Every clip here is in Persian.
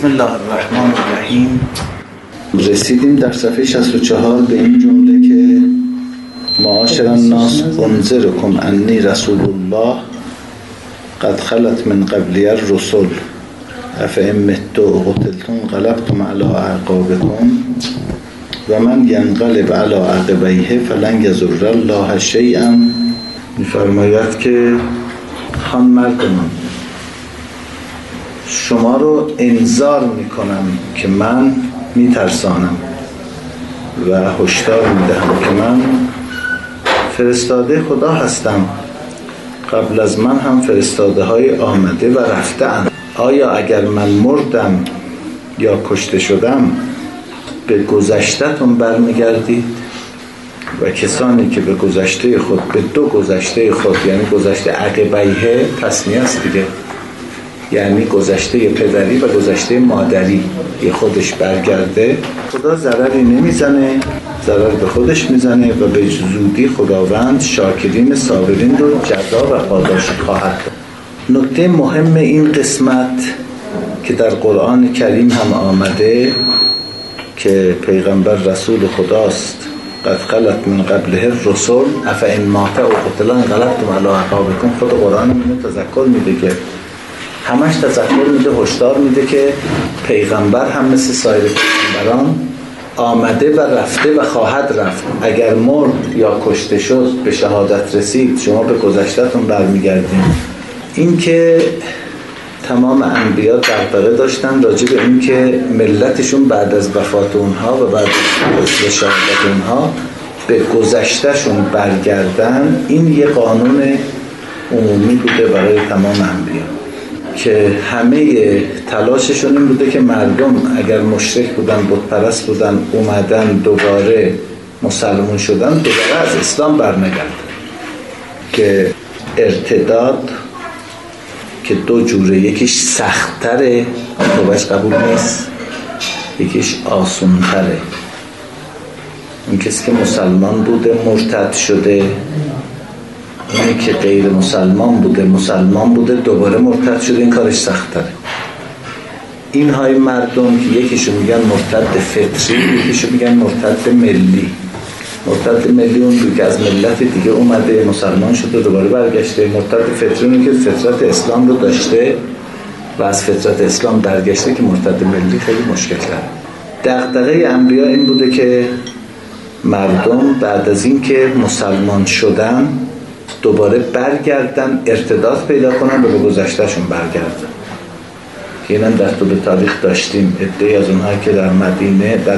بسم الله الرحمن الرحیم. رسیدیم در صفحه 64 به این جمله که معاشر الناس انذرکم انی رسول الله قد خلت من قبلی الرسل افئن مت و قتلتم انقلبتم علی اعقابکم و من ینقلب علی عقبیه فلن یضر الله شیئا. می‌فرماید که خان مردمان، شما رو انذار میکنم که من میترسانم و هشدار میدهم که من فرستاده خدا هستم. قبل از من هم فرستاده های آمده و رفته اند. آیا اگر من مردم یا کشته شدم به گذشته‌تون برمیگردید؟ و کسانی که به گذشته خود، به دو گذشته خود، یعنی گذشته عقبیه تسمیه است دیگه، یعنی گذشته پدری و گذشته مادری یه خودش برگرده، خدا ضرری نمیزنه، ضرر به خودش میزنه و به زودی خداوند شاکرین صابرین رو جزا و پاداش خواهد داد. نکته مهم این قسمت که در قرآن کریم هم آمده که پیغمبر رسول خداست، قد خلت من قبله الرسل افئن مات و قتل انقلبتم علی اعقابکم. خود قرآن اینو تذکر میده که همش تذکر میده، هشدار میده که پیغمبر هم مثل سایر پیغمبران آمده و رفته و خواهد رفت. اگر مرد یا کشته شد، به شهادت رسید، شما به گذشته‌تون برمیگردین. این که تمام انبیا دغدغه داشتن راجع به این که ملتشون بعد از وفات اونها و بعد از شهادت اونها به گذشتهشون برگردن. این یه قانون عمومی بوده برای تمام انبیا که همه تلاششون این بوده که مردم اگر مشرک بودن، بت پرست بودن، اومدن دوباره مسلمون شدن، دوباره از اسلام برنگردن. که ارتداد که دو جوره، یکیش سخت‌تره، توبهش قبول نیست، یکیش آسون‌تره. اون کسی که مسلمان بوده مرتد شده، اونی که غیر مسلمان بوده دوباره مرتد شده، این کارش سخت‌تره. این های مردم که یکیشو میگن مرتد فطری، یکیشو میگن مرتد ملی. مرتد ملی اون که از ملت دیگه اومده مسلمان شده دوباره برگشته. مرتد فطری اون که فطرت اسلام رو داشته و از فطرت اسلام برگشته، که مرتد ملی خیلی مشکل داره. دغدغه انبیا این بوده که مردم بعد از این که مسلمان شدن دوباره برگردن، ارتداد پیدا کنن و به گذشتهشون برگردن. که اینم در طول تاریخ داشتیم عده‌ای از اونها که در مدینه، در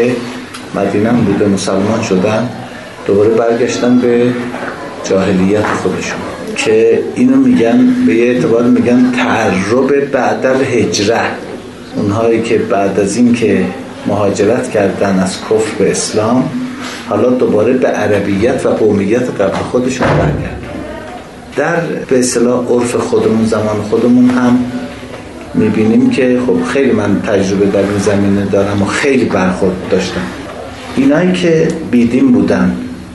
مدینه هم بوده مسلمان شدن، دوباره برگشتن به جاهلیت خودشون، که اینو میگن به یه اعتبار میگن تعرب بعد الهجره. اونهایی که بعد از این که مهاجرت کردن از کفر به اسلام، حالا دوباره به عربیت و قومیت قبل خودشون برگردن. در به اصطلاح عرف خودمون، زمان خودمون هم میبینیم که خب خیلی من تجربه در این زمینه دارم و خیلی برخورد داشتم. اینایی که بیدین بودن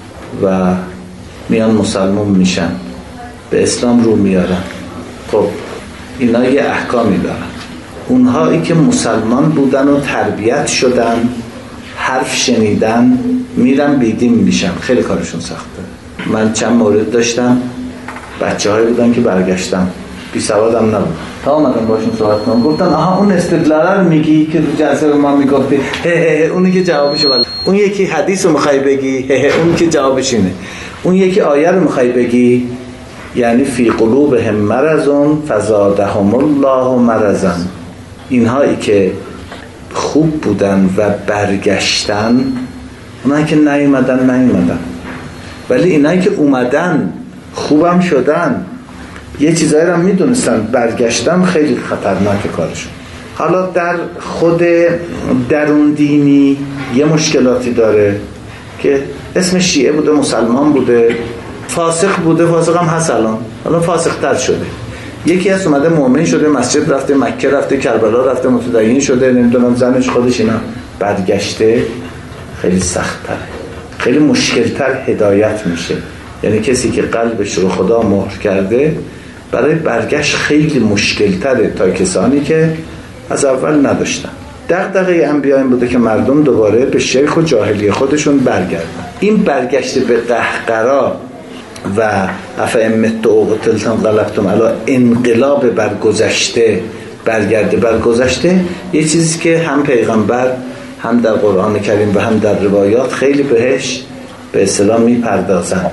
و میان مسلمان میشن، به اسلام رو میارن، خب اینا یه احکامی دارن. اونهایی که مسلمان بودن و تربیت شدن، حرف شنیدن، میرن بیدین میشن، خیلی کارشون سخته. من چند مورد داشتم، بچه‌هایی بودن که برگشتم، بی سوادم نبود، تا آمدم باشون صحبت کنم، گفتن آها اون استدلال رو میگی که رو جلسه به ما میگفتی، اونی که جوابشو بله، اون یکی حدیث رو میخوای بگی، اون که جوابش اینه، اون یکی آیه رو میخوای بگی، یعنی فی قلوبهم مرض فزادهم الله مرضا. اینهایی که خوب بودن و برگشتن، اونهایی که نیومدن، ولی اینهایی که اومدن خوبم شدن، یه چیزایی رو میدونستن، برگشتن، خیلی خطرناک کارشون. حالا در خود درون دینی یه مشکلاتی داره که اسم شیعه بوده، مسلمان بوده، فاسق بوده، فاسق هم هست الان، حالا فاسق تر شده. یکی از اومده مؤمن شده، مسجد رفته، مکه رفته، کربلا رفته، متدین شده، نمیدونم زنش خودش، اینا برگشته، خیلی سخت تره، خیلی مشکل تر هدایت میشه. یعنی کسی که قلبش رو خدا مهر کرده، برای برگشت خیلی مشکل تره تا کسانی که از اول نداشتن. دغدغه انبیا این بوده که مردم دوباره به شرک و جاهلی خودشون برگردن. این برگشت به قهقرا و افئمت و قتلتم غلبتم علی انقلاب بر گذشته، برگرده بر گذشته، یه چیزی که هم پیغمبر هم در قرآن کریم و هم در روایات خیلی بهش به اصطلاح میپردازن.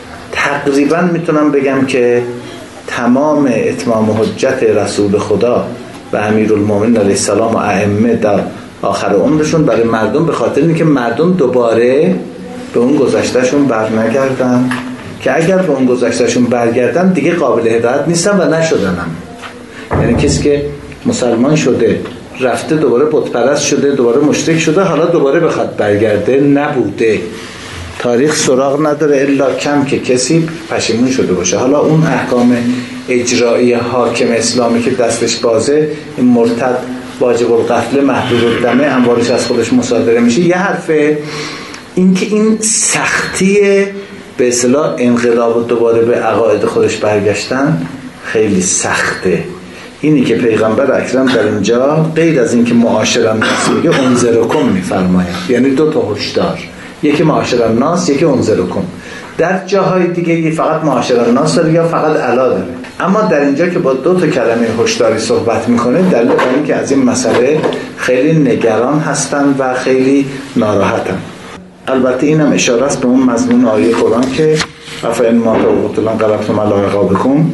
تقریبا میتونم بگم که تمام اتمام حجت رسول خدا و امیرالمومنین علیه السلام و ائمه در آخر عمرشون برای مردم به خاطر اینکه مردم دوباره به اون گذشتهشون برنگردن، که اگر به اون گذشتهشون برگردن دیگه قابل هدایت نیستن و نشدنم. یعنی کسی که مسلمان شده رفته دوباره بت پرست شده، دوباره مشرک شده، حالا دوباره بخواد برگرده نبوده. تاریخ سراغ نداره الا کم که کسی پشیمون شده باشه. حالا اون احکام اجرایی حاکم اسلامی که دستش بازه، این مرتد واجب القتل محدود الدمه اموالش از خودش مصادره میشه، یه حرفه. این که این سختی به اصطلاح انقلاب و دوباره به عقاید خودش برگشتن خیلی سخته. اینی که پیغمبر اکرم در اینجا غیر از این که معاشر الناس میگه انذرکم میفرماید، یعنی دو تا هشدار، یکی معاشر الناس یکی انذرکم. در جاهای دیگه فقط معاشر الناس داره یا فقط علا داره، اما در اینجا که با دو تا کلمه هشداری صحبت میکنه دلیل بر این که از این مسئله خیلی نگران هستن و خیلی ناراحتن. البته اینم اشاره است به اون مضمون آیه قرآن که افئن مات و قتل انقلبتم علی اعقابکم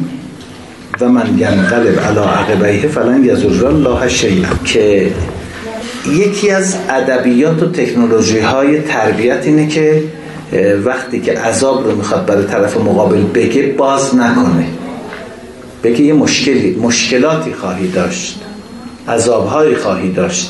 و من ینقلب علی عقبیه فلن یضر الله شیئا، که یکی از ادبیات و تکنولوژی های تربیت اینه که وقتی که عذاب رو میخواد برای طرف مقابل بگه باز نکنه، بگه یه مشکلاتی خواهی داشت، عذابهایی خواهی داشت،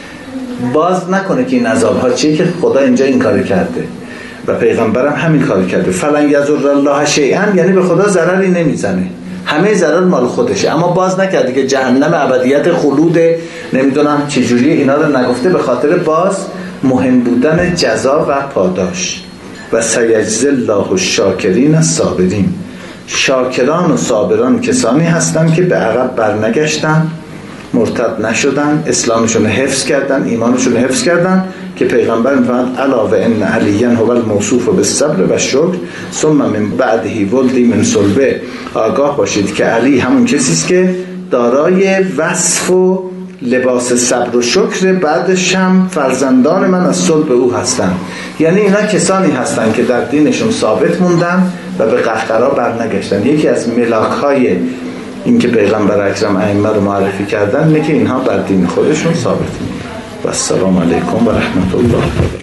باز نکنه که این عذابها چیه، که خدا اینجا این کاری کرده و پیغمبرم همین کاری کرده. فلن یضر الله شیئا یعنی به خدا ضرری نمیزنه، همه ضرر مال خودشه، اما باز نکرده که جهنم ابدیت خلود نمیدونم چجوری اینا رو نگفته، به خاطر باز مهم بودن جزا و پاداش. و سیجزی الله الشاکرین الصابرین، شاکران و صابران کسانی هستند که به عقب برنگشتن، مرتد نشدن، اسلامشون حفظ کردن، ایمانشون حفظ کردن، که پیغمبر میفرماد الا و ان علیا هو الموصوف بالصبر و الشکر ثم من بعده ولدی من صلبه. آگاه باشید که علی همون کسی است که دارای وصف و لباس صبر و شکر، بعدش هم فرزندان من از صلب او هستند. یعنی اینا کسانی هستند که در دینشون ثابت موندن و به قهقرا برنگشتن. یکی از ملاک‌های این که پیغمبر اکرم ائمه رو معرفی کردن اینه که اینها بر دین خودشون ثابت موندن. و السلام علیکم و رحمت الله.